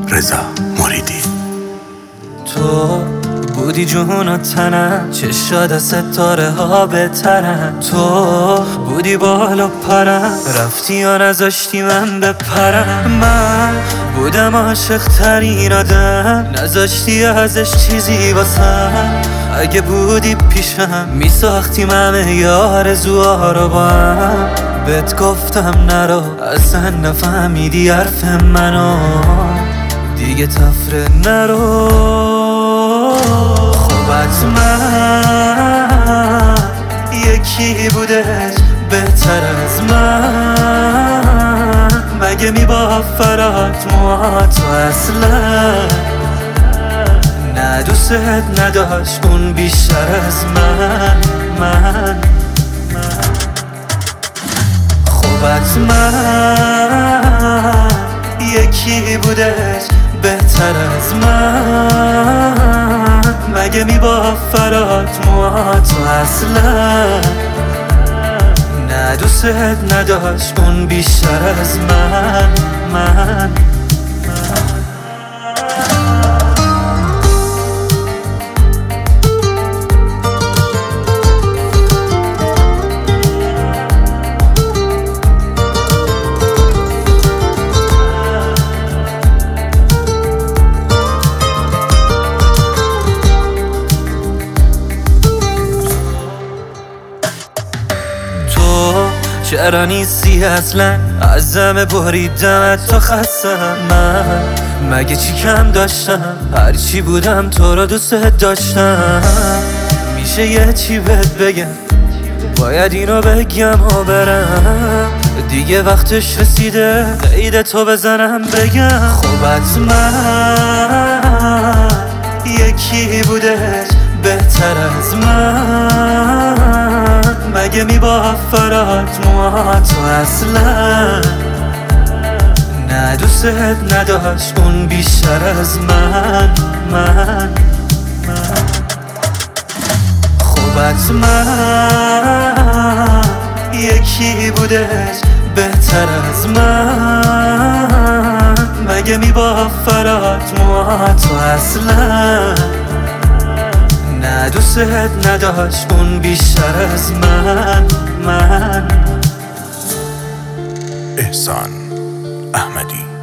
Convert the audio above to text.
رضا مریدی. تو بودی جون و تنم، چشاد ستاره ها بهترن. تو بودی بالا پرم، رفتی یا نذاشتی من بپرم. من بودم عاشق ترین آدم، نذاشتی ازش چیزی واسم. اگه بودی پیشم میساختیم همه یار زوها رو با هم. بهت گفتم نرو، اصلا نفهمیدی حرف منو، دیگه تفره نرو. خب حتما یکی بودش بهتر از من، مگه میبافرات موهات و اصلا نه دوست نداشت اون بیشتر از من. خب حتما یکی بودش بهتر از من، مگه میبافرات موهات و اصلا نه دوست نداشت اون بیشتر از من. چرا نیستی اصلا، ازم بریدمت تا خستم. من مگه چی کم داشتم، هرچی بودم تو رو دوست داشتم. میشه یه چی بهت بگم، باید اینو بگم و برم، دیگه وقتش رسیده قید تو بزنم بگم. خب حتما یکی بودش بهتر از من، مگه میبافرات موهات و اصلا نه دوست نداشت اون بیشتر از من. خب حتما یکی بودش بهتر از من، مگه میبافرات موهات و اصلا نه دوست نداشت اون بیشتر از من. احسان احمدی.